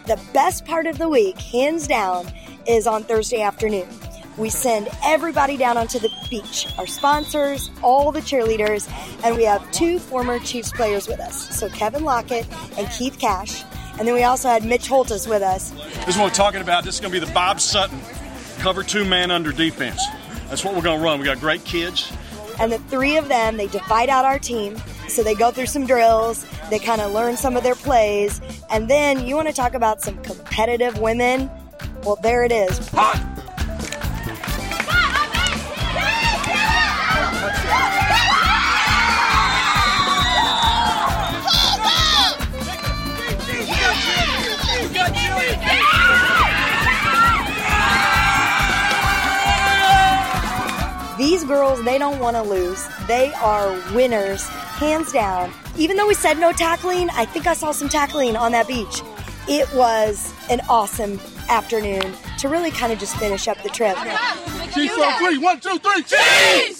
the best part of the week, hands down, is on Thursday afternoon. We send everybody down onto the beach, our sponsors, all the cheerleaders, and we have 2 former Chiefs players with us. So Kevin Lockett and Keith Cash. And then we also had Mitch Holtis with us. This is what we're talking about. This is going to be the Bob Sutton cover 2 man under defense. That's what we're going to run. We got great kids. And the 3 of them, they divide out our team. So they go through some drills. They kind of learn some of their plays. And then you want to talk about some competitive women? Well, there it is. Hot! These girls, they don't want to lose. They are winners, hands down. Even though we said no tackling, I think I saw some tackling on that beach. It was an awesome afternoon to really kind of just finish up the trip. Chiefs on 3, 1, 2, 3, Chiefs!